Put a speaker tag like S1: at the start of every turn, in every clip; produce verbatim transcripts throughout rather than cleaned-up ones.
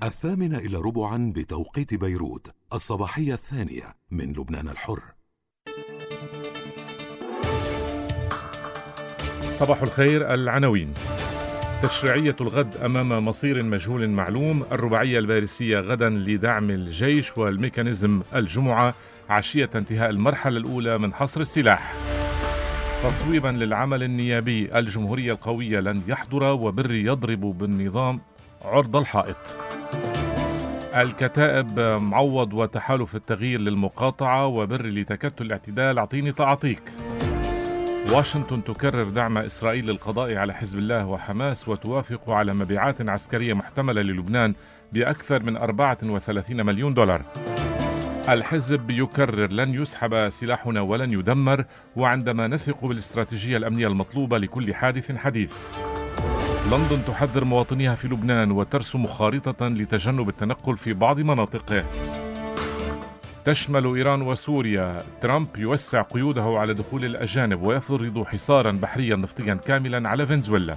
S1: الثامنة إلى ربعا بتوقيت بيروت، الصباحية الثانية من لبنان الحر.
S2: صباح الخير. العناوين: تشريعية الغد أمام مصير مجهول معلوم، الرباعية الباريسية غدا لدعم الجيش، والميكانيزم الجمعة عشية انتهاء المرحلة الأولى من حصر السلاح. تصويبا للعمل النيابي، الجمهورية القوية لن يحضر، وبري يضرب بالنظام عرض الحائط. الكتائب معوض وتحالف التغيير للمقاطعة، وبري لتكتل الاعتدال أعطيني تعطيك. واشنطن تكرر دعم إسرائيل للقضاء على حزب الله وحماس، وتوافق على مبيعات عسكرية محتملة للبنان بأكثر من أربعة وثلاثين مليون دولار. الحزب يكرر لن يسحب سلاحنا ولن يدمر، وعندما نثق بالاستراتيجية الأمنية المطلوبة لكل حادث حديث. لندن تحذر مواطنيها في لبنان وترسم خارطة لتجنب التنقل في بعض مناطقه. تشمل إيران وسوريا، ترامب يوسع قيوده على دخول الأجانب ويفرض حصارا بحريا نفطيا كاملا على فنزويلا.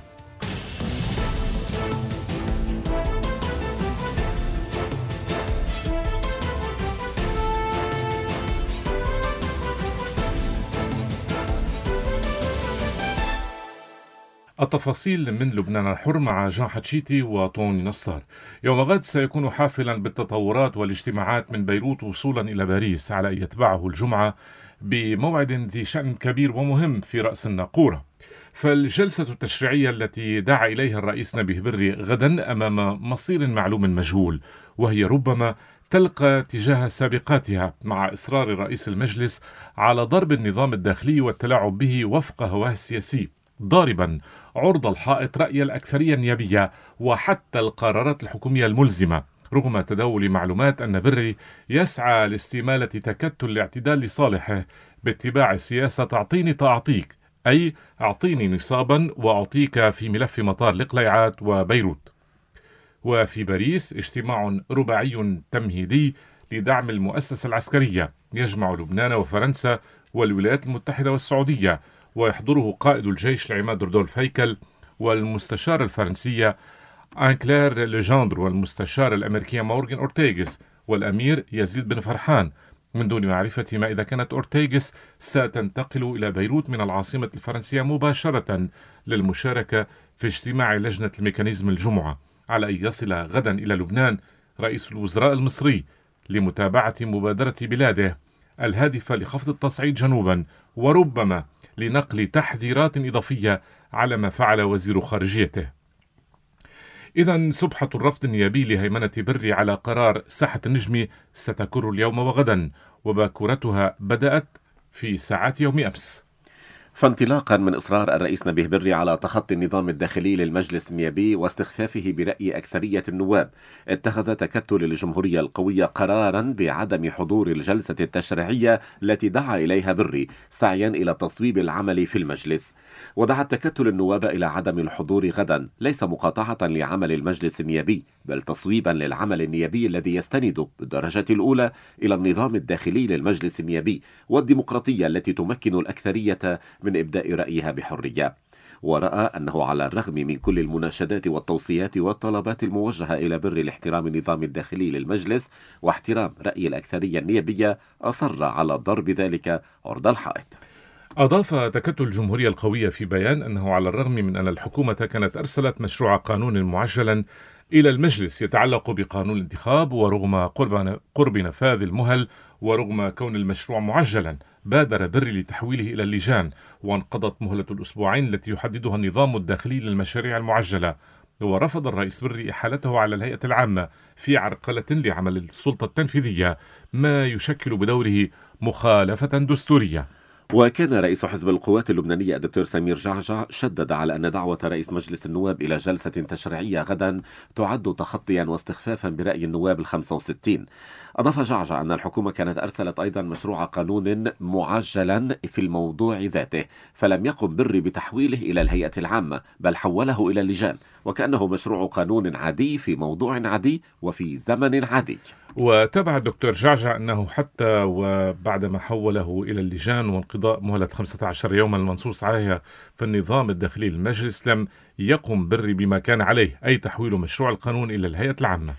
S2: التفاصيل من لبنان الحر مع جان حتشيتي وطوني نصار. يوم غد سيكون حافلا بالتطورات والاجتماعات من بيروت وصولا إلى باريس، على أن يتبعه الجمعة بموعد ذي شأن كبير ومهم في رأس الناقورة. فالجلسة التشريعية التي دعا إليها الرئيس نبيه بري غدا أمام مصير معلوم مجهول، وهي ربما تلقى تجاه سابقاتها مع إصرار رئيس المجلس على ضرب النظام الداخلي والتلاعب به وفق هواه السياسي، ضاربا عرض الحائط رأي الأكثرية النيابية وحتى القرارات الحكومية الملزمة، رغم تداول معلومات أن بري يسعى لاستمالة تكتل الاعتدال لصالحه باتباع سياسة أعطيني تعطيك، أي أعطيني نصابا وأعطيك في ملف مطار القليعات وبيروت. وفي باريس اجتماع رباعي تمهيدي لدعم المؤسسة العسكرية يجمع لبنان وفرنسا والولايات المتحدة والسعودية، ويحضره قائد الجيش العماد رودولف هيكل والمستشار الفرنسية آن كلير ليجاندر والمستشار الأمريكية مورغان أورتيغس والأمير يزيد بن فرحان، من دون معرفة ما إذا كانت أورتيغس ستنتقل إلى بيروت من العاصمة الفرنسية مباشرة للمشاركة في اجتماع لجنة الميكانيزم الجمعة، على أن يصل غدا إلى لبنان رئيس الوزراء المصري لمتابعة مبادرة بلاده الهادفة لخفض التصعيد جنوبا، وربما لنقل تحذيرات إضافية على ما فعل وزير خارجيته. إذن سبحة الرفض النيابي لهيمنة بري على قرار ساحة النجم ستكر اليوم وغدا، وباكورتها بدأت في ساعات يوم أمس.
S3: فانطلاقا من إصرار الرئيس نبيه بري على تخطي النظام الداخلي للمجلس النيابي واستخفافه برأي أكثرية النواب، اتخذ تكتل الجمهورية القوية قرارا بعدم حضور الجلسة التشريعية التي دعا إليها بري سعيا إلى تصويب العمل في المجلس. ودعا التكتل النواب إلى عدم الحضور غدا، ليس مقاطعة لعمل المجلس النيابي، بل تصويبا للعمل النيابي الذي يستند بالدرجة الأولى إلى النظام الداخلي للمجلس النيابي والديمقراطية التي تمكن الأكثرية من إبداء رأيها بحرية. ورأى أنه على الرغم من كل المناشدات والتوصيات والطلبات الموجهة إلى بر لاحترام النظام الداخلي للمجلس واحترام رأي الأكثرية النيابية، أصر على ضرب ذلك عرض الحائط.
S2: أضاف تكتل الجمهورية القوية في بيان أنه على الرغم من أن الحكومة كانت أرسلت مشروع قانون معجلا إلى المجلس يتعلق بقانون الانتخاب، ورغم قرب, قرب نفاذ المهل ورغم كون المشروع معجلا، بادر بري لتحويله إلى اللجان، وانقضت مهلة الأسبوعين التي يحددها النظام الداخلي للمشاريع المعجلة. ورفض الرئيس بري إحالته على الهيئة العامة في عرقلة لعمل السلطة التنفيذية، ما يشكل بدوره مخالفة دستورية.
S3: وكان رئيس حزب القوات اللبنانية الدكتور سمير جعجع شدد على أن دعوة رئيس مجلس النواب إلى جلسة تشريعية غدا تعد تخطيا واستخفافا برأي النواب الخمسة وستين. أضاف جعجع أن الحكومة كانت أرسلت أيضا مشروع قانون معجلا في الموضوع ذاته، فلم يقم بري بتحويله إلى الهيئة العامة، بل حوله إلى اللجان، وكأنه مشروع قانون عادي في موضوع عادي وفي زمن عادي.
S2: وتابع الدكتور جعجع أنه حتى وبعدما حوله إلى اللجان وانقضاء مهلة خمسة عشر يوما المنصوص عليها في النظام الداخلي للمجلس، لم يقم بري بما كان عليه، أي تحويل مشروع القانون إلى الهيئة العامة.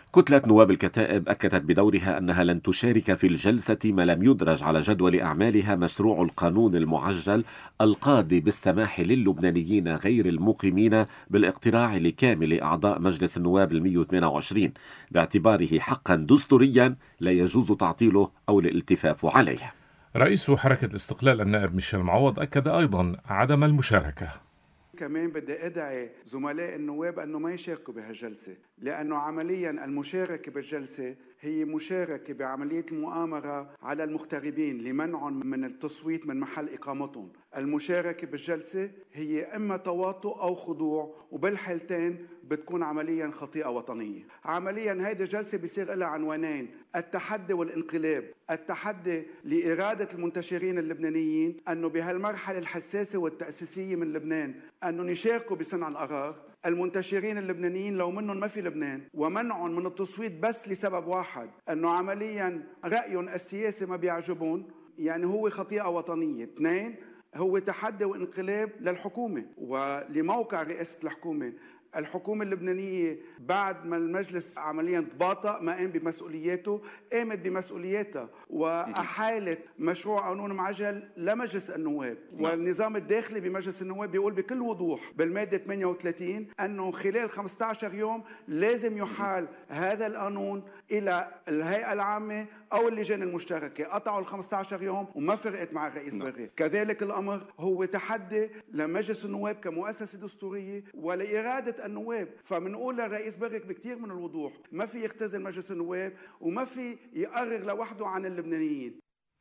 S3: كتلة نواب الكتائب أكدت بدورها أنها لن تشارك في الجلسة ما لم يدرج على جدول أعمالها مشروع القانون المعجل القاضي بالسماح للبنانيين غير المقيمين بالاقتراع لكامل أعضاء مجلس النواب المئة وثمانية وعشرين باعتباره حقا دستوريا لا يجوز تعطيله أو الالتفاف عليه.
S2: رئيس حركة الاستقلال النائب ميشيل معوض أكد أيضا عدم المشاركة.
S4: كمان بدي أدعي زملاء النواب أنه ما يشاركوا بهالجلسة، لأنه عمليا المشاركة بالجلسة هي مشاركة بعملية المؤامرة على المغتربين لمنعهم من التصويت من محل إقامتهم. المشاركة بالجلسة هي إما تواطؤ أو خضوع، وبالحالتين بتكون عمليا خطيئة وطنية. عمليا هيدي الجلسة بيصير لها عنوانين: التحدي والانقلاب. التحدي لإرادة المنتشرين اللبنانيين أنه بهالمرحلة الحساسة والتأسيسية من لبنان أنه يشاركوا بصنع القرار. المنتشرين اللبنانيين لو منهم ما في لبنان، ومنعهم من التصويت بس لسبب واحد، أنه عمليا رأيهم السياسي ما بيعجبون، يعني هو خطيئة وطنية. اثنين، هو تحدي وانقلاب للحكومة ولموقع رئاسة الحكومة. الحكومة اللبنانية بعد ما المجلس عمليا تباطأ ما قام بمسؤولياته، قامت بمسؤولياتها وأحالت مشروع قانون معجل لمجلس النواب. والنظام الداخلي بمجلس النواب بيقول بكل وضوح بالمادة ثمانية وثلاثين أنه خلال خمسة عشر يوم لازم يحال هذا القانون إلى الهيئة العامة أو اللجان المشتركة. قطعوا ال خمسة عشر يوم وما فرقت مع الرئيس بري. كذلك الأمر هو تحدي لمجلس النواب كمؤسسة دستورية ولإرادة النواب. فمنقول للرئيس برك بكثير من الوضوح ما في يختزل مجلس النواب وما في يقرر لوحده عن اللبنانيين.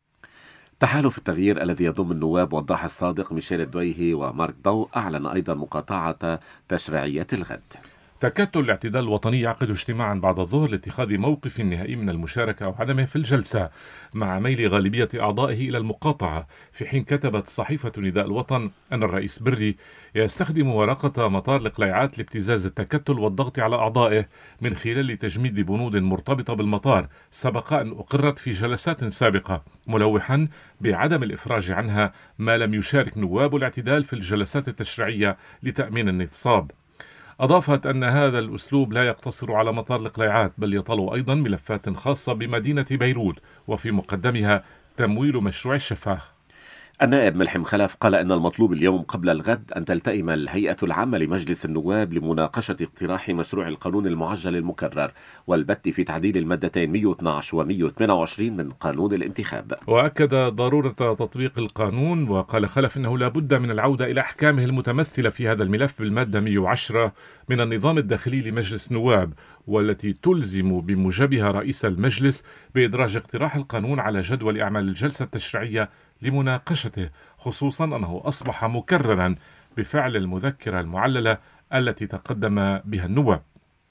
S3: تحالف التغيير الذي يضم النواب وضاح الصادق، ميشيل الدويهي ومارك ضوء أعلن أيضا مقاطعة تشريعيات الغد.
S2: تكتل الاعتدال الوطني يعقد اجتماعا بعد الظهر لاتخاذ موقف نهائي من المشاركة أو عدمه في الجلسة، مع ميل غالبية أعضائه إلى المقاطعة، في حين كتبت صحيفة نداء الوطن أن الرئيس بري يستخدم ورقة مطار القليعات لابتزاز التكتل والضغط على أعضائه من خلال تجميد بنود مرتبطة بالمطار سبق أن أقرت في جلسات سابقة، ملوحا بعدم الإفراج عنها ما لم يشارك نواب الاعتدال في الجلسات التشريعية لتأمين النصاب. أضافت أن هذا الأسلوب لا يقتصر على مطار القليعات، بل يطال أيضا ملفات خاصة بمدينة بيروت، وفي مقدمها تمويل مشروع الشفاه.
S3: النائب ملحم خلف قال إن المطلوب اليوم قبل الغد أن تلتئم الهيئة العامة لمجلس النواب لمناقشة اقتراح مشروع القانون المعجل المكرر والبت في تعديل المادتين مئة واثني عشر و مئة وثمانية وعشرين من قانون الانتخاب.
S2: وأكد ضرورة تطبيق القانون، وقال خلف إنه لا بد من العودة إلى أحكامه المتمثلة في هذا الملف بالمادة مئة وعشرة من النظام الداخلي لمجلس النواب، والتي تلزم بموجبها رئيس المجلس بإدراج اقتراح القانون على جدول أعمال الجلسة التشريعية لمناقشته، خصوصا أنه أصبح مكررا بفعل المذكرة المعللة التي تقدم بها النواب.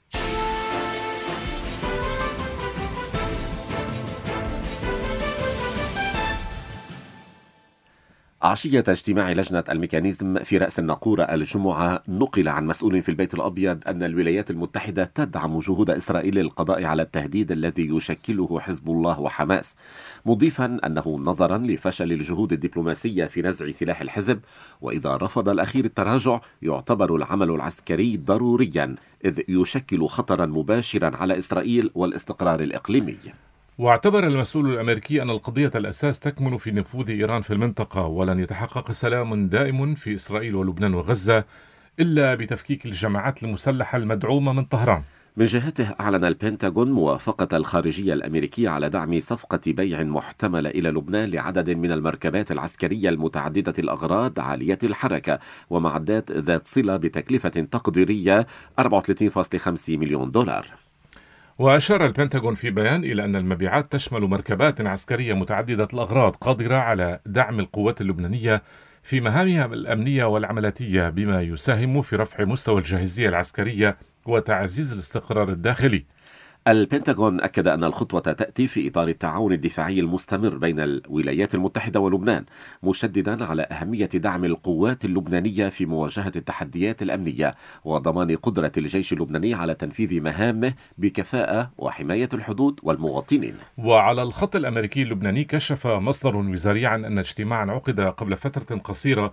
S3: عشية اجتماع لجنة الميكانيزم في رأس الناقورة الجمعة، نقل عن مسؤول في البيت الأبيض أن الولايات المتحدة تدعم جهود إسرائيل للقضاء على التهديد الذي يشكله حزب الله وحماس، مضيفا أنه نظرا لفشل الجهود الدبلوماسية في نزع سلاح الحزب، وإذا رفض الأخير التراجع يعتبر العمل العسكري ضروريا، إذ يشكل خطرا مباشرا على إسرائيل والاستقرار الإقليمي.
S2: واعتبر المسؤول الأمريكي أن القضية الأساس تكمن في نفوذ إيران في المنطقة، ولن يتحقق سلام دائم في إسرائيل ولبنان وغزة إلا بتفكيك الجماعات المسلحة المدعومة من طهران.
S3: من جهته أعلن البنتاغون موافقة الخارجية الأمريكية على دعم صفقة بيع محتملة إلى لبنان لعدد من المركبات العسكرية المتعددة الأغراض عالية الحركة ومعدات ذات صلة بتكلفة تقديرية أربعة وثلاثين فاصلة خمسة مليون دولار.
S2: وأشار البنتاغون في بيان إلى أن المبيعات تشمل مركبات عسكرية متعددة الأغراض قادرة على دعم القوات اللبنانية في مهامها الأمنية والعملاتية، بما يساهم في رفع مستوى الجاهزية العسكرية وتعزيز الاستقرار الداخلي.
S3: البنتاغون أكد أن الخطوة تأتي في إطار التعاون الدفاعي المستمر بين الولايات المتحدة ولبنان، مشددا على أهمية دعم القوات اللبنانية في مواجهة التحديات الأمنية وضمان قدرة الجيش اللبناني على تنفيذ مهامه بكفاءة وحماية الحدود والمواطنين.
S2: وعلى الخط الأمريكي اللبناني، كشف مصدر وزاري عن أن اجتماعا عقد قبل فترة قصيرة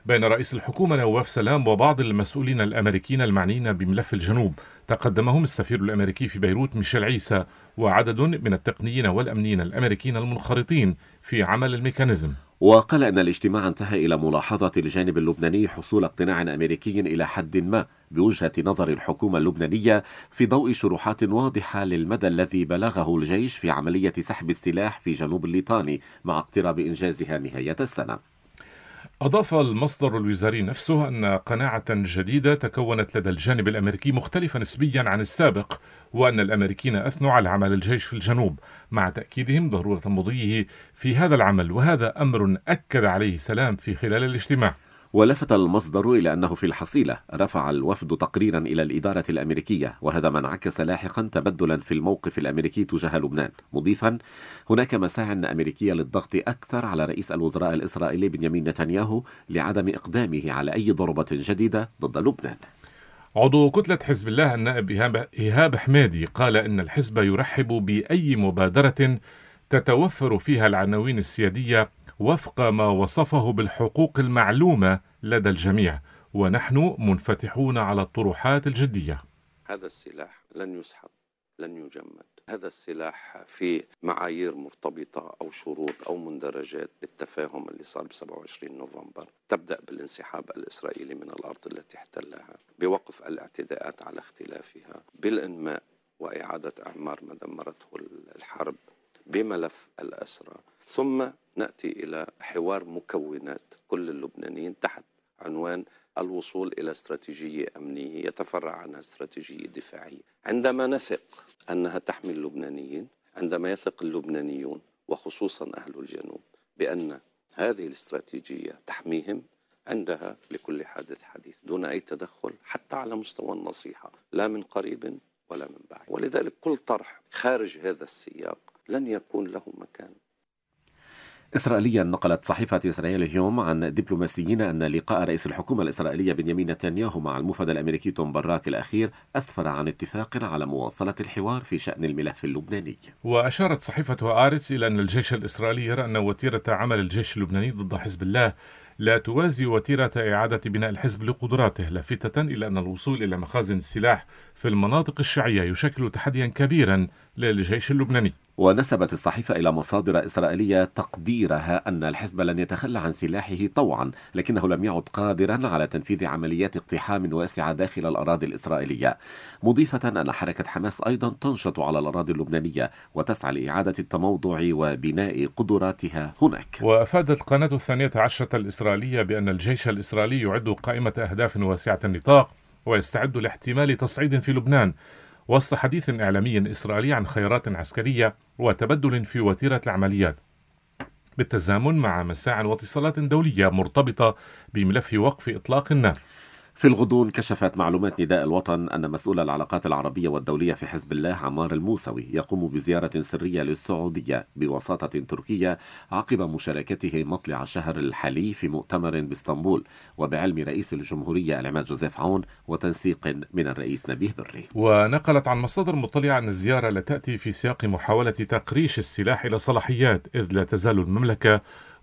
S2: بين رئيس الحكومة نواف سلام وبعض المسؤولين الأمريكيين المعنيين بملف الجنوب. تقدمهم السفير الأمريكي في بيروت ميشيل عيسى وعدد من التقنيين والأمنيين الأمريكيين المنخرطين في عمل الميكانيزم.
S3: وقال أن الاجتماع انتهى إلى ملاحظة الجانب اللبناني حصول اقتناع أمريكي إلى حد ما بوجهة نظر الحكومة اللبنانية في ضوء شروحات واضحة للمدى الذي بلغه الجيش في عملية سحب السلاح في جنوب الليطاني مع اقتراب إنجازها نهاية السنة.
S2: أضاف المصدر الوزاري نفسه أن قناعة جديدة تكونت لدى الجانب الأمريكي مختلفة نسبيا عن السابق، وأن الأمريكيين أثنوا على عمل الجيش في الجنوب مع تأكيدهم ضرورة مضيه في هذا العمل، وهذا أمر أكد عليه سلام في خلال الاجتماع.
S3: ولفت المصدر إلى أنه في الحصيلة رفع الوفد تقريرا إلى الإدارة الأمريكية، وهذا ما انعكس لاحقا تبدلا في الموقف الأمريكي تجاه لبنان، مضيفا هناك مساع أمريكية للضغط أكثر على رئيس الوزراء الإسرائيلي بنيامين نتنياهو لعدم إقدامه على أي ضربة جديدة ضد لبنان.
S2: عضو كتلة حزب الله النائب إيهاب حمادي قال إن الحزب يرحب بأي مبادرة تتوفر فيها العناوين السيادية وفق ما وصفه بالحقوق المعلومة لدى الجميع، ونحن منفتحون على الطروحات الجدية.
S5: هذا السلاح لن يسحب، لن يجمد. هذا السلاح في معايير مرتبطة أو شروط أو مندرجات بالتفاهم اللي صار ب سبعة وعشرين نوفمبر، تبدأ بالانسحاب الإسرائيلي من الأرض التي احتلها، بوقف الاعتداءات على اختلافها، بالإنماء وإعادة أعمار ما دمرته الحرب، بملف الأسرى، ثم نأتي إلى حوار مكونات كل اللبنانيين تحت عنوان الوصول إلى استراتيجية أمنية يتفرع عنها استراتيجية دفاعية. عندما نثق أنها تحمي اللبنانيين، عندما يثق اللبنانيون وخصوصا أهل الجنوب بأن هذه الاستراتيجية تحميهم، عندها لكل حادث حديث دون أي تدخل حتى على مستوى النصيحة، لا من قريب ولا من بعيد. ولذلك كل طرح خارج هذا السياق لن يكون له مكان.
S3: إسرائيليا نقلت صحيفة إسرائيل اليوم عن دبلوماسيين أن لقاء رئيس الحكومة الإسرائيلية بنيامين نتنياهو مع المفد الأمريكي توم براك الأخير أسفر عن اتفاق على مواصلة الحوار في شأن الملف اللبناني.
S2: وأشارت صحيفة آرتس إلى أن الجيش الإسرائيلي يرى أن وتيرة عمل الجيش اللبناني ضد حزب الله لا توازي وتيرة إعادة بناء الحزب لقدراته، لافتة إلى أن الوصول إلى مخازن السلاح في المناطق الشيعية يشكل تحديا كبيرا للجيش اللبناني.
S3: ونسبت الصحيفة إلى مصادر إسرائيلية تقديرها أن الحزب لن يتخلى عن سلاحه طوعا، لكنه لم يعد قادرا على تنفيذ عمليات اقتحام واسعة داخل الأراضي الإسرائيلية، مضيفة أن حركة حماس أيضا تنشط على الأراضي اللبنانية وتسعى لإعادة التموضع وبناء قدراتها هناك.
S2: وأفادت قناة الثانية عشرة الإسرائيلية بأن الجيش الإسرائيلي يعد قائمة أهداف واسعة النطاق ويستعد لاحتمال تصعيد في لبنان، وسط حديث إعلامي إسرائيلي عن خيارات عسكرية وتبدل في وتيرة العمليات، بالتزامن مع مساع واتصالات دولية مرتبطة بملف وقف إطلاق النار.
S3: في الغضون كشفت معلومات نداء الوطن أن مسؤول العلاقات العربية والدولية في حزب الله عمار الموسوي يقوم بزيارة سرية للسعودية بوساطة تركية عقب مشاركته مطلع الشهر الحالي في مؤتمر باسطنبول، وبعلم رئيس الجمهورية العماد جوزيف عون وتنسيق من الرئيس نبيه بري.
S2: ونقلت عن مصادر مطلعة أن الزيارة لا تأتي في سياق محاولة تقريش السلاح إلى صلاحيات، إذ لا تزال المملكة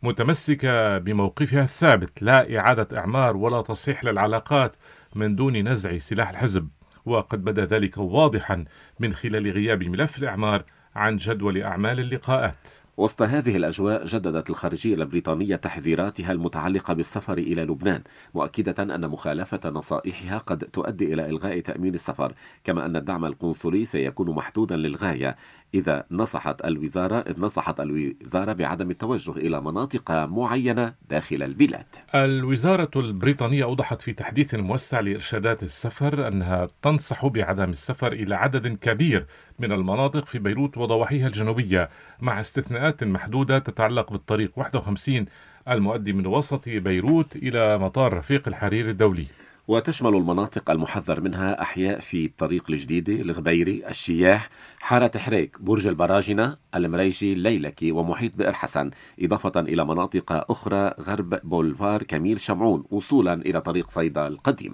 S2: متمسكة بموقفها الثابت، لا إعادة إعمار ولا تصحيح للعلاقات من دون نزع سلاح الحزب، وقد بدا ذلك واضحا من خلال غياب ملف الإعمار عن جدول أعمال اللقاءات.
S3: وسط هذه الأجواء جددت الخارجية البريطانية تحذيراتها المتعلقة بالسفر إلى لبنان، مؤكدة أن مخالفة نصائحها قد تؤدي إلى إلغاء تأمين السفر، كما أن الدعم القنصلي سيكون محدودا للغاية إذا نصحت الوزارة إذ نصحت الوزارة بعدم التوجه إلى مناطق معينة داخل البلاد.
S2: الوزارة البريطانية أوضحت في تحديث موسع لإرشادات السفر أنها تنصح بعدم السفر إلى عدد كبير من المناطق في بيروت وضواحيها الجنوبية، مع استثناءات محدودة تتعلق بالطريق واحد وخمسين المؤدي من وسط بيروت إلى مطار رفيق الحرير الدولي.
S3: وتشمل المناطق المحذر منها أحياء في الطريق الجديدة، الغبيري، الشياح، حارة حريك، برج البراجنة، المريجي، ليلكي ومحيط بئر حسن، إضافة إلى مناطق أخرى غرب بولفار كميل شمعون وصولا إلى طريق صيدا القديم.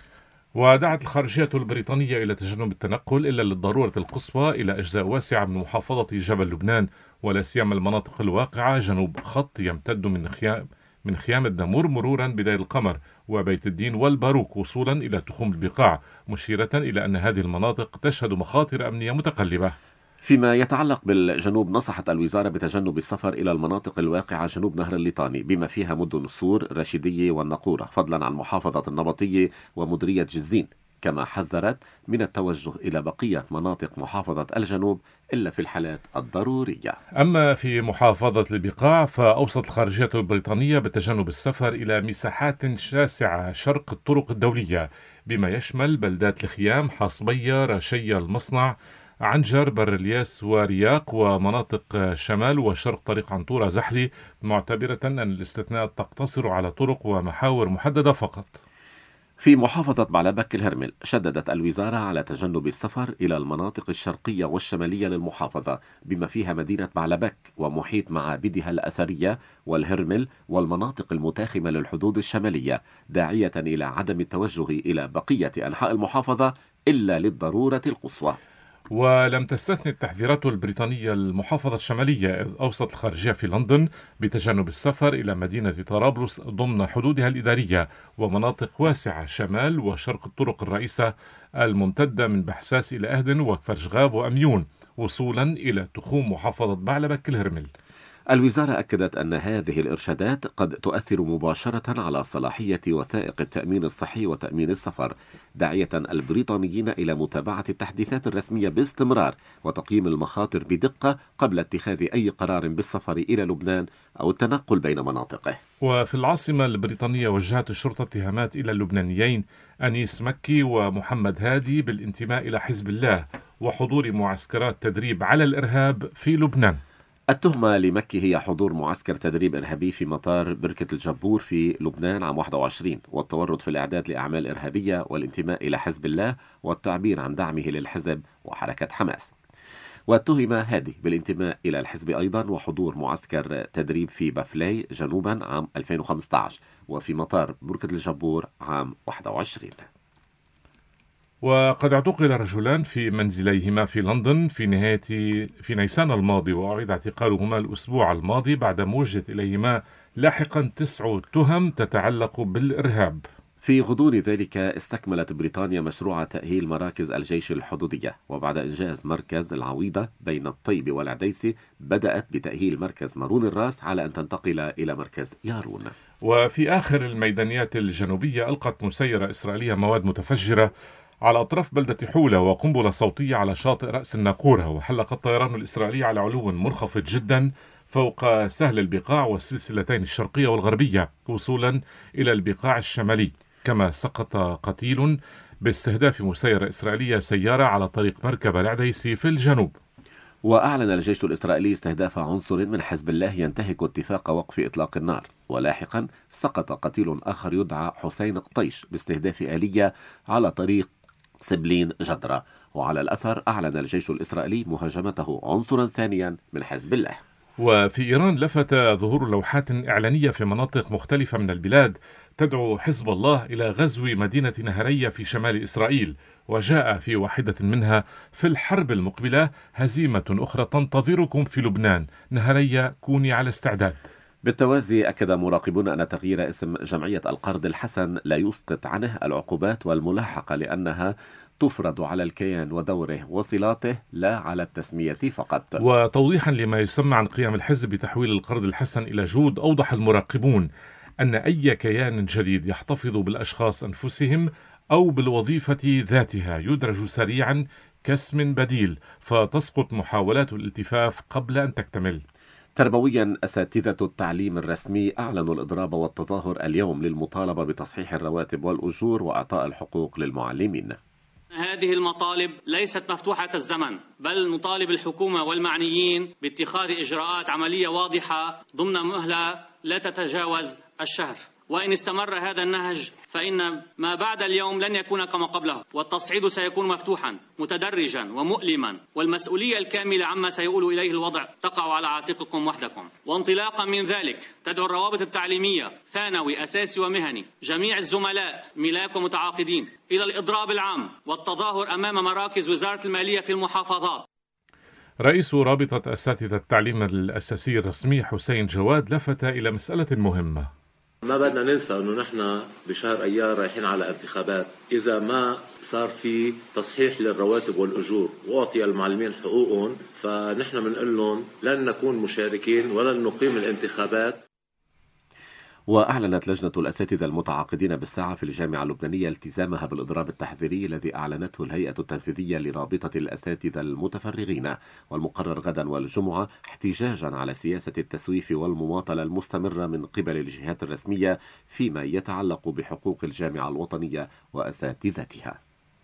S2: ودعت الخارجية البريطانية إلى تجنب التنقل إلا للضرورة القصوى إلى أجزاء واسعة من محافظة جبل لبنان، ولا سيما المناطق الواقعة جنوب خط يمتد من خيام من خيام الدمور مرورا بدير القمر وبيت الدين والباروك وصولا إلى تخوم البقاع، مشيرة إلى أن هذه المناطق تشهد مخاطر أمنية متقلبة.
S3: فيما يتعلق بالجنوب، نصحت الوزارة بتجنب السفر إلى المناطق الواقعة جنوب نهر الليطاني بما فيها مدن السور، رشيدية والنقورة، فضلا عن محافظة النبطية ومديرية جزين، كما حذرت من التوجه إلى بقية مناطق محافظة الجنوب إلا في الحالات الضرورية.
S2: أما في محافظة البقاع فأوصت الخارجية البريطانية بتجنب السفر إلى مساحات شاسعة شرق الطرق الدولية بما يشمل بلدات الخيام، حصبية، رشية المصنع، عنجر، برلياس ورياق، ومناطق شمال وشرق طريق عنطورة زحلي، معتبرة أن الاستثناء تقتصر على طرق ومحاور محددة فقط.
S3: في محافظة بعلبك الهرمل، شددت الوزارة على تجنب السفر إلى المناطق الشرقية والشمالية للمحافظة بما فيها مدينة بعلبك ومحيط معابدها الأثرية والهرمل والمناطق المتاخمة للحدود الشمالية، داعية إلى عدم التوجه إلى بقية أنحاء المحافظة إلا للضرورة القصوى.
S2: ولم تستثني التحذيرات البريطانية المحافظة الشمالية، إذ أوصت الخارجية في لندن بتجنب السفر إلى مدينة طرابلس ضمن حدودها الإدارية ومناطق واسعة شمال وشرق الطرق الرئيسة الممتدة من بحساس إلى أهدن وكفرشغاب وأميون وصولا إلى تخوم محافظة بعلبك الهرمل.
S3: الوزارة أكدت أن هذه الإرشادات قد تؤثر مباشرة على صلاحية وثائق التأمين الصحي وتأمين السفر، داعية البريطانيين إلى متابعة التحديثات الرسمية باستمرار وتقييم المخاطر بدقة قبل اتخاذ أي قرار بالسفر إلى لبنان أو التنقل بين مناطقه.
S2: وفي العاصمة البريطانية وجهت الشرطة اتهامات إلى اللبنانيين أنيس مكي ومحمد هادي بالانتماء إلى حزب الله وحضور معسكرات تدريب على الإرهاب في لبنان.
S3: التهمة لمكي هي حضور معسكر تدريب إرهابي في مطار بركة الجبور في لبنان عام واحد وعشرين، والتورط في الإعداد لأعمال إرهابية والانتماء إلى حزب الله والتعبير عن دعمه للحزب وحركة حماس. واتهم هادي بالانتماء إلى الحزب أيضا وحضور معسكر تدريب في بافلاي جنوبا عام ألفين وخمسة عشر وفي مطار بركة الجبور عام واحد وعشرين.
S2: وقد اعتقل رجلان في منزليهما في لندن في نهاية في نيسان الماضي، وأعيد اعتقالهما الأسبوع الماضي بعد موجهة إليهما لاحقا تسع تهم تتعلق بالإرهاب.
S3: في غضون ذلك استكملت بريطانيا مشروع تأهيل مراكز الجيش الحدودية، وبعد إنجاز مركز العويضة بين الطيب والعديسي بدأت بتأهيل مركز مارون الراس على أن تنتقل إلى مركز يارون.
S2: وفي آخر الميدانيات الجنوبية ألقت مسيرة إسرائيلية مواد متفجرة على أطراف بلدة حولة وقنبلة صوتية على شاطئ رأس الناقورة، وحلق الطيران الإسرائيلي على علو منخفض جدا فوق سهل البقاع والسلسلتين الشرقية والغربية وصولا إلى البقاع الشمالي، كما سقط قتيل باستهداف مسيرة إسرائيلية سيارة على طريق مركبة العديسي في الجنوب.
S3: وأعلن الجيش الإسرائيلي استهداف عنصر من حزب الله ينتهك اتفاق وقف إطلاق النار، ولاحقا سقط قتيل آخر يدعى حسين قطيش باستهداف آلية على طريق سبلين جدرة. وعلى الأثر أعلن الجيش الإسرائيلي مهاجمته عنصرا ثانيا من حزب الله.
S2: وفي إيران لفت ظهور لوحات إعلانية في مناطق مختلفة من البلاد تدعو حزب الله إلى غزو مدينة نهرية في شمال إسرائيل، وجاء في واحدة منها: في الحرب المقبلة هزيمة أخرى تنتظركم في لبنان، نهرية كوني على استعداد.
S3: بالتوازي أكد مراقبون أن تغيير اسم جمعية القرض الحسن لا يسقط عنه العقوبات والملاحقة، لأنها تفرض على الكيان ودوره وصلاته لا على التسمية فقط.
S2: وتوضيحا لما يسمى عن قيام الحزب بتحويل القرض الحسن إلى جود، أوضح المراقبون أن أي كيان جديد يحتفظ بالأشخاص أنفسهم أو بالوظيفة ذاتها يدرج سريعا كاسم بديل، فتسقط محاولات الالتفاف قبل أن تكتمل.
S3: تربويا، أساتذة التعليم الرسمي أعلنوا الإضراب والتظاهر اليوم للمطالبة بتصحيح الرواتب والأجور وإعطاء الحقوق للمعلمين.
S6: هذه المطالب ليست مفتوحة الزمن، بل نطالب الحكومة والمعنيين باتخاذ إجراءات عملية واضحة ضمن مهلة لا تتجاوز الشهر. وإن استمر هذا النهج فإن ما بعد اليوم لن يكون كما قبله، والتصعيد سيكون مفتوحا متدرجا ومؤلما، والمسؤولية الكاملة عما سيؤول إليه الوضع تقع على عاتقكم وحدكم. وانطلاقا من ذلك تدعو الروابط التعليمية ثانوي أساسي ومهني جميع الزملاء ملاك ومتعاقدين إلى الإضراب العام والتظاهر أمام مراكز وزارة المالية في المحافظات.
S2: رئيس رابطة أساتذة التعليم الأساسي الرسمي حسين جواد لفت إلى مسألة مهمة.
S7: ما بدنا ننسى أنه نحن بشهر أيار رايحين على انتخابات. إذا ما صار في تصحيح للرواتب والأجور وأعطي المعلمين حقوقهم، فنحن بنقول لهم لن نكون مشاركين ولن نقيم الانتخابات.
S3: وأعلنت لجنة الأساتذة المتعاقدين بالساعة في الجامعة اللبنانية التزامها بالإضراب التحذيري الذي أعلنته الهيئة التنفيذية لرابطة الأساتذة المتفرغين، والمقرر غدا والجمعة احتجاجا على سياسة التسويف والمماطلة المستمرة من قبل الجهات الرسمية فيما يتعلق بحقوق الجامعة الوطنية وأساتذتها.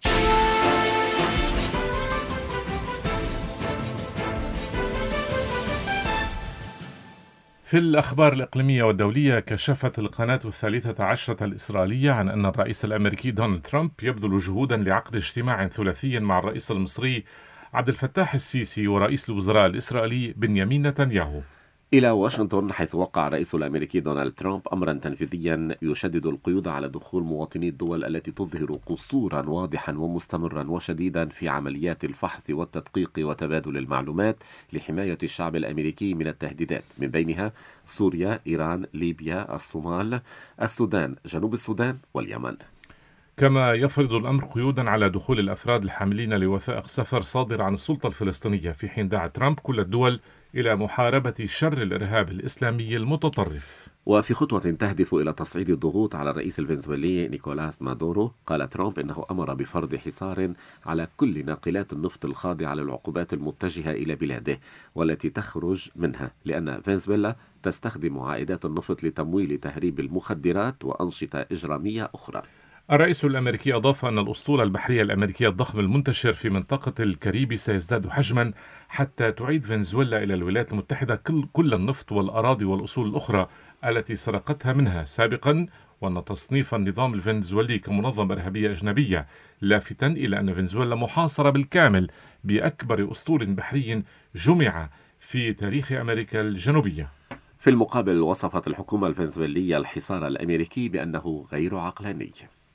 S2: في الأخبار الإقليمية والدولية، كشفت القناة الثالثة عشرة الإسرائيلية عن أن الرئيس الأمريكي دونالد ترامب يبذل جهودا لعقد اجتماع ثلاثي مع الرئيس المصري عبد الفتاح السيسي ورئيس الوزراء الإسرائيلي بنيامين نتنياهو.
S3: إلى واشنطن، حيث وقع الرئيس الأمريكي دونالد ترامب أمرا تنفيذيا يشدد القيود على دخول مواطني الدول التي تظهر قصورا واضحا ومستمرا وشديدا في عمليات الفحص والتدقيق وتبادل المعلومات لحماية الشعب الأمريكي من التهديدات، من بينها سوريا، إيران، ليبيا، الصومال، السودان، جنوب السودان واليمن.
S2: كما يفرض الأمر قيودا على دخول الأفراد الحاملين لوثائق سفر صادرة عن السلطة الفلسطينية، في حين دعا ترامب كل الدول إلى محاربة شر الإرهاب الإسلامي المتطرف.
S3: وفي خطوة تهدف إلى تصعيد الضغوط على الرئيس الفنزويلي نيكولاس مادورو، قال ترامب إنه أمر بفرض حصار على كل ناقلات النفط الخاضعة للعقوبات المتجهة إلى بلاده والتي تخرج منها، لأن فنزويلا تستخدم عائدات النفط لتمويل تهريب المخدرات وأنشطة إجرامية أخرى.
S2: الرئيس الأمريكي أضاف أن الأسطول البحرية الأمريكية الضخم المنتشر في منطقة الكاريبي سيزداد حجما حتى تعيد فنزويلا إلى الولايات المتحدة كل, كل النفط والأراضي والأصول الأخرى التي سرقتها منها سابقا، وأن تصنيف النظام الفنزويلي كمنظمة إرهابية أجنبية، لافتا إلى أن فنزويلا محاصرة بالكامل بأكبر أسطول بحري جمع في تاريخ أمريكا الجنوبية.
S3: في المقابل، وصفت الحكومة الفنزويلية الحصار الأمريكي بأنه غير عقلاني.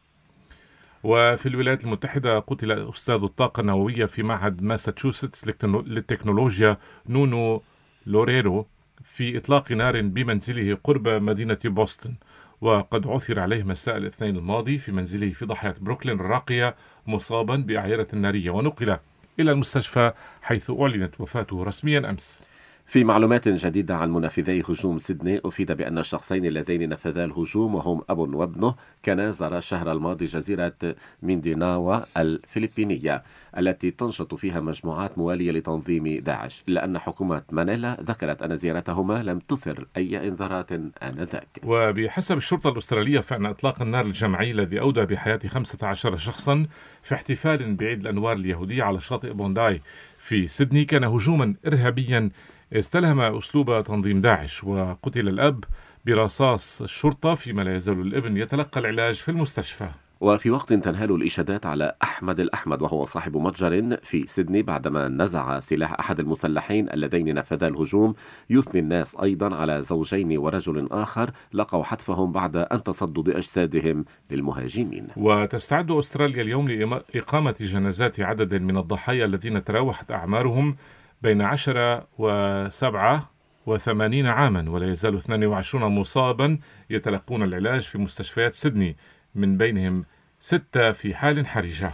S2: وفي الولايات المتحدة، قتل أستاذ الطاقة النووية في معهد ماساتشوستس للتكنولوجيا نونو لوريرو في إطلاق نار بمنزله قرب مدينة بوسطن، وقد عثر عليه مساء الاثنين الماضي في منزله في ضاحية بروكلين الراقية مصابا بأعيرة نارية، ونقل إلى المستشفى حيث أعلنت وفاته رسميا أمس.
S3: في معلومات جديدة عن منفذي هجوم سيدني، أفيد بأن الشخصين اللذين نفذا الهجوم وهم أب وابنه كانا زارا الشهر الماضي جزيرة مينديناوا الفلبينية التي تنشط فيها مجموعات موالية لتنظيم داعش، إلا أن حكومة مانيلا ذكرت أن زيارتهما لم تثر أي إنذارات آنذاك.
S2: وبحسب الشرطة الأسترالية، فإن إطلاق النار الجماعي الذي أودى بحياة خمسة عشر شخصا في احتفال بعيد الأنوار اليهودي على شاطئ بونداي في سيدني كان هجوما إرهابيا استلهم أسلوب تنظيم داعش، وقتل الأب برصاص الشرطة فيما لا يزال الابن يتلقى العلاج في المستشفى.
S3: وفي وقت تنهال الإشادات على أحمد الأحمد وهو صاحب متجر في سيدني بعدما نزع سلاح أحد المسلحين اللذين نفذا الهجوم، يثني الناس أيضا على زوجين ورجل آخر لقوا حتفهم بعد أن تصدوا بأجسادهم للمهاجمين.
S2: وتستعد أستراليا اليوم لإقامة جنازات عدد من الضحايا الذين تراوحت أعمارهم بين عشرة وسبعة وثمانين عاما، ولا يزال اثنين وعشرين مصابا يتلقون العلاج في مستشفيات سيدني، من بينهم ستة في حال حرجة.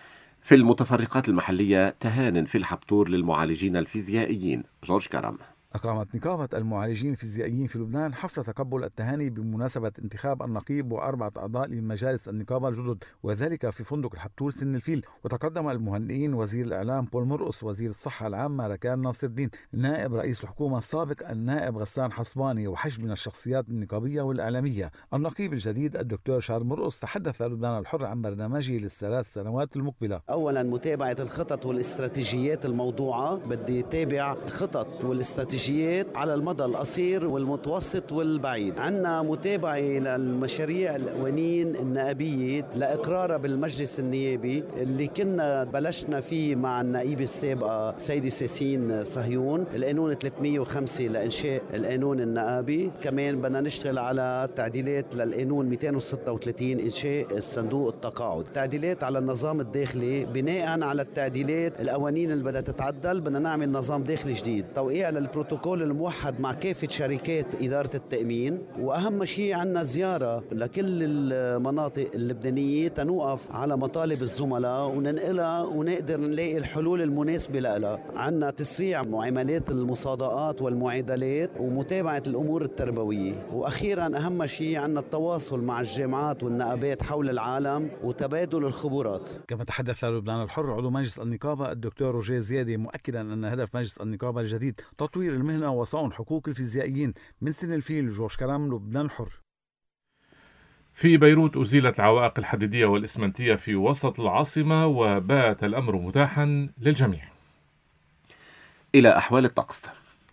S3: في المتفرقات المحلية، تهان في الحبطور للمعالجين الفيزيائيين. جورج كرم.
S8: أقامت نقابة المعالجين الفيزيائيين في لبنان حفل تقبل التهاني بمناسبة انتخاب النقيب وأربعة أعضاء لمجالس النقابة الجدد، وذلك في فندق الحبتور سن الفيل. وتقدم المهنئين وزير الإعلام بول مرقص، وزير الصحة العامة ركان ناصر الدين، نائب رئيس الحكومة السابق النائب غسان حصباني، وحشد من الشخصيات النقابية والإعلامية. النقيب الجديد الدكتور شارل مرقص تحدث لبنان الحر عن برنامجه للثلاث سنوات المقبلة.
S9: أولا متابعة الخطط والاستراتيجيات الموضوعة، بدي يتابع خطط والاستراتيجيات على المدى القصير والمتوسط والبعيد. عندنا متابعة للمشاريع القوانين النائبية لإقرارها بالمجلس النيابي اللي كنا بلشنا فيه مع النائبة السابقة سيدة سيسين صهيون، القانون ثلاثمية وخمسة لإنشاء القانون النائبي. كمان بدنا نشتغل على تعديلات للقانون مئتين وستة وثلاثين إنشاء الصندوق التقاعد، تعديلات على النظام الداخلي. بناء على التعديلات القوانين اللي بدها تتعدل بدنا نعمل نظام داخلي جديد، توقيع للبروتوكول البروتوكول الموحد مع كافة شركات إدارة التأمين. وأهم شيء عنا زيارة لكل المناطق اللبنانية تنوقف على مطالب الزملاء وننقلها ونقدر نلاقي الحلول المناسبة لها. عنا تسريع معاملات المصادقات والمعادلات ومتابعة الأمور التربوية. وأخيرا أهم شيء عنا التواصل مع الجامعات والنقابات حول العالم وتبادل الخبرات.
S8: كما تحدث لبنان الحر عضو مجلس النقابة الدكتور روجيه زيادة، مؤكدا أن هدف مجلس النقابة الجديد تطوير المهنة وصون حقوق الفيزيائيين. من سن الفيل، جورج كرم، لبنان الحر.
S2: في بيروت أزيلت العوائق الحديدية والإسمنتية في وسط العاصمة وبات الأمر متاحا للجميع.
S3: إلى أحوال الطقس.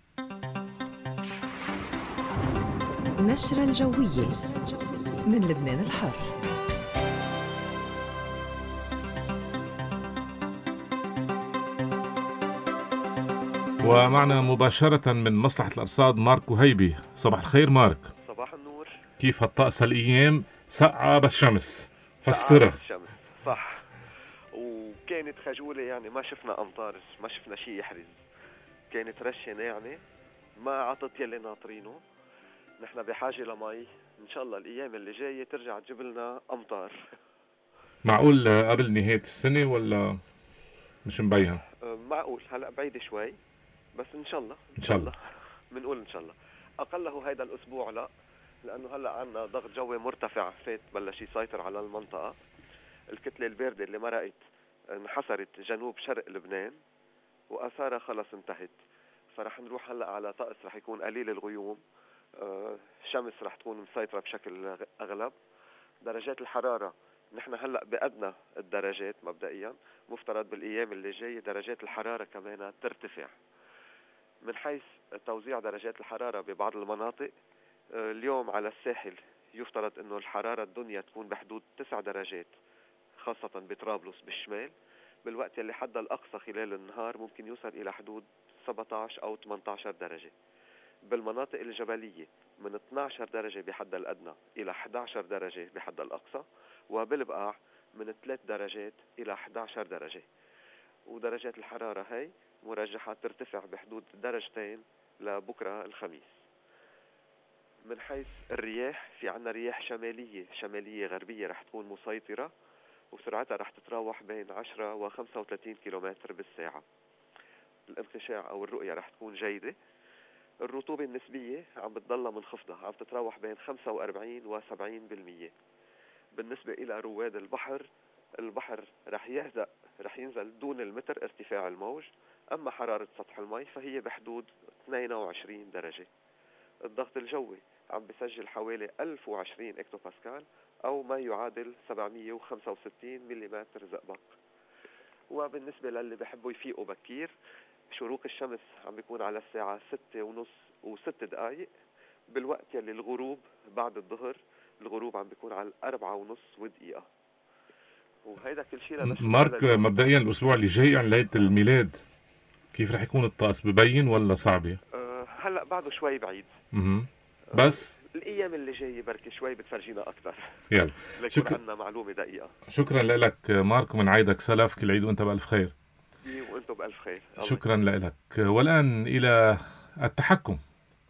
S10: نشرة الجوية من لبنان الحر.
S2: ومعنا مباشرة من مصلحة الأرصاد مارك وهيبي. صباح الخير مارك.
S11: صباح النور.
S2: كيف هالطقس هالأيام؟ سقعة بس شمس، فسرها.
S11: الشمس صح، وكانت خجولة، يعني ما شفنا أمطار، ما شفنا شيء يحرز، كانت رشة ناعمة ما عطت يلي ناطرينه. نحن بحاجة لمي، إن شاء الله الأيام اللي جاية ترجع تجيب لنا أمطار.
S2: معقول قبل نهاية السنة ولا مش مبين؟
S11: معقول، هلأ بعيد شوي بس إن شاء الله
S2: إن شاء الله
S11: بنقول إن شاء الله. أقله هيدا الأسبوع لا، لأنه هلأ عنا ضغط جوي مرتفع فات بلش يسيطر على المنطقة. الكتلة الباردة اللي مرقت انحسرت جنوب شرق لبنان وآثارها خلص انتهت، فرح نروح هلأ على طقس رح يكون قليل الغيوم، شمس رح تكون مسيطرة بشكل أغلب. درجات الحرارة نحن هلأ بأدنى الدرجات مبدئيا، مفترض بالأيام اللي جاية درجات الحرارة كمان ترتفع. من حيث توزيع درجات الحرارة ببعض المناطق، اليوم على الساحل يفترض أنه الحرارة الدنيا تكون بحدود تسع درجات خاصة بطرابلس بالشمال، بالوقت اللي حد الأقصى خلال النهار ممكن يوصل إلى حدود سبعة عشر أو ثمانية عشر درجة. بالمناطق الجبلية من اثني عشر درجة بحد الأدنى إلى أحد عشر درجة بحد الأقصى، وبالبقاع من ثلاث درجات إلى أحد عشر درجة. ودرجات الحرارة هاي مرجحة ترتفع بحدود درجتين لبكرة الخميس. من حيث الرياح، في عنا رياح شمالية شمالية غربية رح تكون مسيطرة وسرعتها رح تتراوح بين عشرة و خمسة وثلاثين كيلومتر بالساعة. الانقشاع أو الرؤية رح تكون جيدة. الرطوبة النسبية عم بتضلها منخفضة، عم تتراوح بين خمسة وأربعين و سبعين بالمية. بالنسبة إلى رواد البحر، البحر رح يهدأ، رح ينزل دون المتر ارتفاع الموج، أما حرارة سطح المي فهي بحدود اثنين وعشرين درجة. الضغط الجوي عم بسجل حوالي ألف وعشرين اكتوباسكال أو ما يعادل سبعمية وخمسة وستين مليمتر زئبق. وبالنسبة للي بحبوا يفيقوا بكير، شروق الشمس عم بيكون على الساعة ستة ونص وست دقايق، بالوقت يلي الغروب بعد الظهر الغروب عم بيكون على الأربعة ونص ودقيقة. وهيدا كل شيء.
S2: مارك، مبدئيا الأسبوع اللي جاي عن ليلة الميلاد كيف رح يكون الطقس؟ ببين ولا صعبة؟
S11: أه هلأ بعده شوي بعيد.
S2: مه. بس
S11: أه الأيام اللي جاية بركي شوي بتفرجينا أكثر.
S2: يلا
S11: لكن
S2: شكرا.
S11: عنا معلومة دقيقة.
S2: شكرا لك مارك، ومن عيدك سلف، كل عيد وانت بألف خير.
S11: وانتم بألف خير.
S2: شكرا لك. والآن إلى التحكم.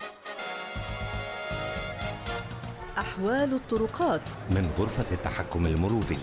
S10: أحوال الطرقات
S12: من غرفة التحكم المروري.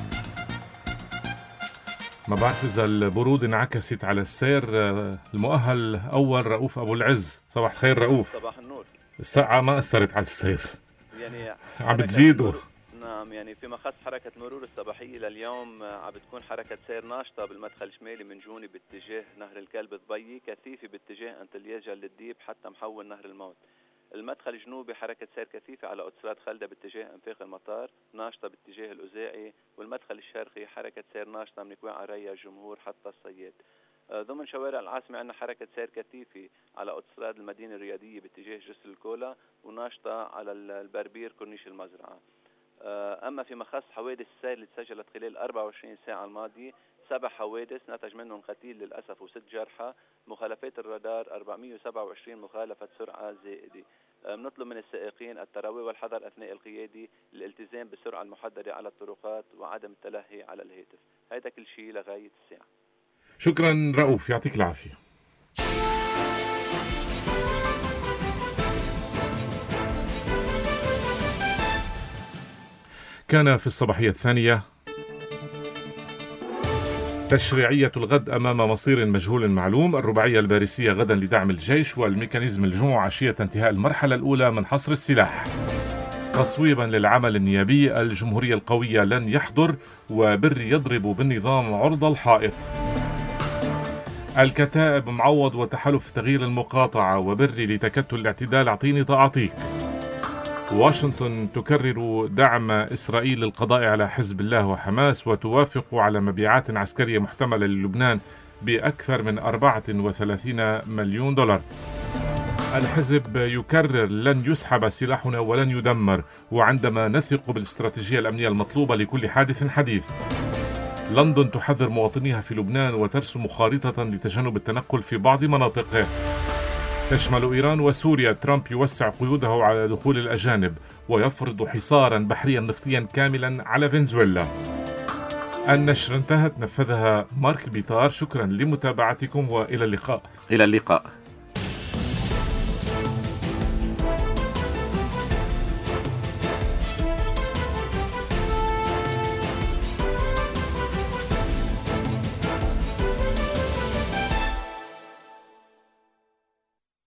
S2: ما بعرف إذا البرود انعكست على السير. المؤهل أول رؤوف أبو العز. صباح الخير رؤوف.
S13: صباح النور.
S2: الساعة ما أثرت على السير يعني عم بتزيدوا.
S13: نعم، يعني فيما خص حركة مرور الصباحية لليوم عم بتكون حركة سير ناشطة بالمدخل الشمالي من جوني باتجاه نهر الكلب ضبي، كثيفة باتجاه انطلياج للديب حتى محول نهر الموت. المدخل الجنوبي حركة سير كثيفة على أوتوستراد خلدة باتجاه انفاق المطار، ناشطة باتجاه الأوزاعي. والمدخل الشرقي حركة سير ناشطة من كواع عريا الجمهور حتى الصياد. ضمن شوارع العاصمة عندنا حركة سير كثيفة على أوتوستراد المدينة الرياضية باتجاه جسر الكولا، وناشطة على البربير كورنيش المزرعة. أما فيما خص حوادث السير اللي تسجلت خلال أربعة وعشرين ساعة الماضية، سبع حوادث نتج منهم قتيل للأسف وست جرحى. مخالفات الرادار أربعمية وسبعة وعشرين مخالفة سرعة زائدة. بنطلب من السائقين التروي والحذر أثناء القيادة، الالتزام بالسرعة المحددة على الطرقات وعدم التلهي على الهاتف. هذا كل شيء لغاية الساعة.
S2: شكرا رؤوف، يعطيك العافية. كان في الصباحية الثانية: تشريعية الغد أمام مصير مجهول معلوم، الرباعية الباريسية غدا لدعم الجيش، والميكانيزم الجمع عشية انتهاء المرحلة الأولى من حصر السلاح. تصويبا للعمل النيابي، الجمهورية القوية لن يحضر، وبري يضرب بالنظام عرض الحائط. الكتائب معوض وتحالف تغيير المقاطعة، وبري لتكتل الاعتدال أعطيني تعاطيك. واشنطن تكرر دعم إسرائيل للقضاء على حزب الله وحماس، وتوافق على مبيعات عسكرية محتملة للبنان بأكثر من أربعة وثلاثين مليون دولار. الحزب يكرر: لن يسحب سلاحنا ولن يدمر، وعندما نثق بالاستراتيجية الأمنية المطلوبة لكل حادث حديث. لندن تحذر مواطنيها في لبنان وترسم خارطة لتجنب التنقل في بعض مناطقه. تشمل إيران وسوريا، ترامب يوسع قيوده على دخول الأجانب ويفرض حصارا بحريا نفطيا كاملا على فنزويلا. النشر انتهت، نفذها مارك البيطار. شكرا لمتابعتكم وإلى اللقاء.
S3: إلى اللقاء.